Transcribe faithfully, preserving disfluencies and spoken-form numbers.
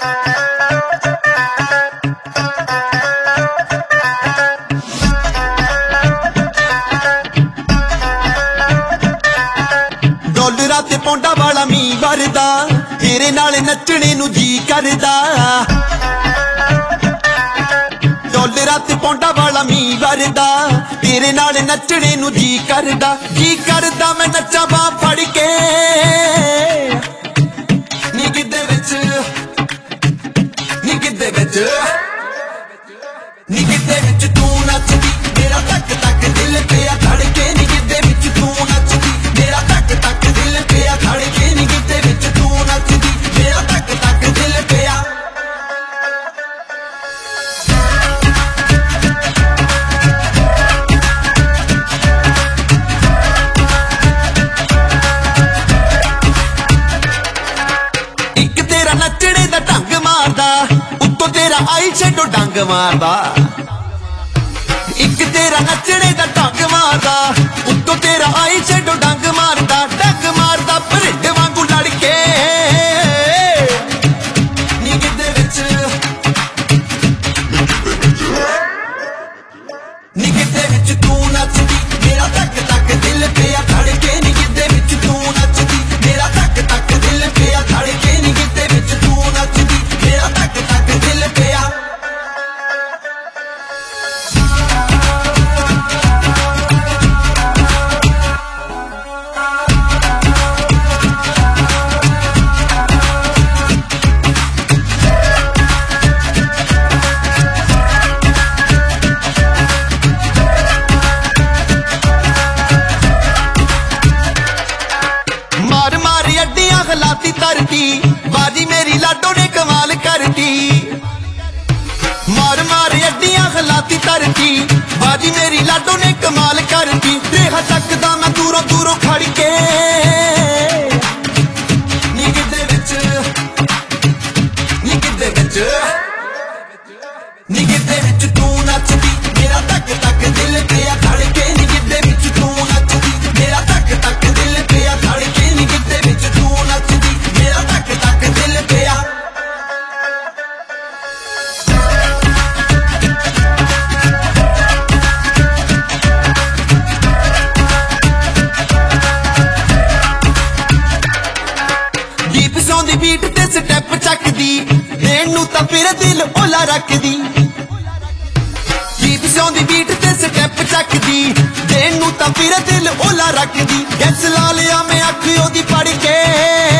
ਡਾਲਰਾਂ ਤੇ ਪੌਂਡਾਂ ਵਾਲਾ ਮੀਂਹ ਵਰਦਾ, ਤੇਰੇ ਨਾਲ ਨੱਚਣੇ ਨੂੰ ਜੀ ਕਰਦਾ। ਡਾਲਰਾਂ ਤੇ ਪੌਂਡਾਂ ਵਾਲਾ ਮੀਂਹ ਵਰਦਾ, ਤੇਰੇ ਨਾਲ ਨੱਚਣੇ ਨੂੰ ਜੀ ਕਰਦਾ। ਜੀ ਕਰਦਾ ਮੈਂ ਨੱਚਾਂ ਬਾਂਹ ਫੜ ਕੇ ਨੀ ਗਿੱਧੇ ਵਿੱਚ, ਨੀ ਗਿੱਧੇ ਵਿੱਚ, ਨੀ ਗਿੱਧੇ ਵਿੱਚ ਤੂੰ ਨੱਚਦੀ, ਮੇਰਾ ਧੱਕ ਧੱਕ ਦਿਲ ਪਿਆ ਧੜਕੇ। ਨੀ ਗਿੱਧੇ ਵਿੱਚ ਤੂੰ ਨੱਚਦੀ, ਮੇਰਾ ਧੱਕ ਧੱਕ ਦਿਲ ਪਿਆ ਧੜਕੇ। ਨੀ ਗਿੱਧੇ ਵਿੱਚ ਤੂੰ ਨੱਚਦੀ, ਮੇਰਾ ਧੱਕ ਧੱਕ ਦਿਲ ਪਿਆ। ਇੱਕ ਤੇਰਾ ਨੱਚਣੇ ਦਾ ਢੰਗ ਮਾਰਦਾ, ਉੱਤੋਂ ਤੇਰਾ ਆਈ ਸ਼ੈਡੋ ਡੰਗ ਮਾਰਦਾ। ਇੱਕ ਤੇਰਾ ਨੱਚਣੇ ਦਾ ਢੰਗ ਮਾਰਦਾ, ਉੱਤੋਂ ਤੇਰਾ ਆਈ ਸ਼ੈਡੋ ਡੰਗ ਮਾਰਦਾ। ਡੰਗ ਮਾਰਦਾ ਭਰਿੰਡ ਵਾਂਗੂ ਲੜ ਕੇ ਨੀ ਗਿੱਧੇ ਵਿੱਚ, ਨੀ ਗਿੱਧੇ ਵਿੱਚ ਤੂੰ ਨੱਚਦੀ, ਮੇਰਾ ਧੱਕ ਧੱਕ ਦਿਲ ਪਿਆ ਧੜਕੇ। ਨੀ ਗਿੱਧੇ ਵਿੱਚ ਤੂੰ ਨੱਚਦੀ, ਮੇਰਾ ਧੱਕ ਧੱਕ ਦਿਲ ਪਿਆ ਧੜਕੇ। ਨੀ ਗਿੱਧੇ ਵਿੱਚ ਤੂੰ ਨੱਚਦੀ, ਮੇਰਾ ਧੱਕ ਧੱਕ ਦਿਲ ਪਿਆ। ਮਾਰ ਮਾਰ ਅੱਡੀਆਂ ਹਲਾਤੀ ਧਰਤੀ, ਬਾਜੀ ਮੇਰੀ ਲਾਡੋ ਨੇ ਕਮਾਲ ਕਰਤੀ। ਮਾਰ ਮਾਰ ਅੱਡੀਆਂ ਹਲਾਤੀ ਧਰਤੀ, ਬਾਜੀ ਮੇਰੀ ਲਾਡੋ ਨੇ ਕਮਾਲ ਕਰਤੀ। ਰਿਹਾ ਤੱਕਦਾ ਮੈਂ ਦੂਰੋਂ ਦੂਰੋਂ ਖੜ ਕੇ ਨੀ ਗਿੱਧੇ ਵਿੱਚ, ਨੀ ਗਿੱਧੇ ਵਿੱਚ, ਨੀ ਗਿੱਧੇ ਵਿੱਚ ਤੂੰ ਨੱਚਦੀ, ਮੇਰਾ ਧੱਕ ਧੱਕ ਦਿਲ ਪਿਆ ਧੜਕੇ। ਨੀ ਗਿੱਧੇ ਵਿੱਚ ਤੂੰ ਨੱਚਦੀ, ਮੇਰਾ ਧੱਕ ਧੱਕ ਦਿਲ ਪਿਆ ਧੜਕੇ। ਨੀ ਗਿੱਧੇ ਵਿੱਚ ਤੂੰ ਨੱਚਦੀ, ਮੇਰਾ ਧੱਕ ਧੱਕ ਦਿਲ ਪਿਆ। ਦੀਪ ਸੌਂ ਦੀ ਬੀਟ ਤੇ ਸਟੈਪ ਚੱਕਦੀ, ਦੇਣ ਨੂੰ ਤਾਂ ਫਿਰ ਦਿਲ ਓਲਾ ਰੱਖਦੀ। ਦੀਪ ਸੌਂ ਦੀ ਬੀਟ ਤੇ ਸਟੈਪ ਚੱਕਦੀ, ਦੇਣ ਨੂੰ ਤਾਂ ਫਿਰ ਦਿਲ ਓਲਾ ਰੱਖਦੀ। ਗੈਸ ਲਾ ਲਿਆ ਮੈਂ ਅੱਖ ਉਹਦੀ ਪੜ ਕੇ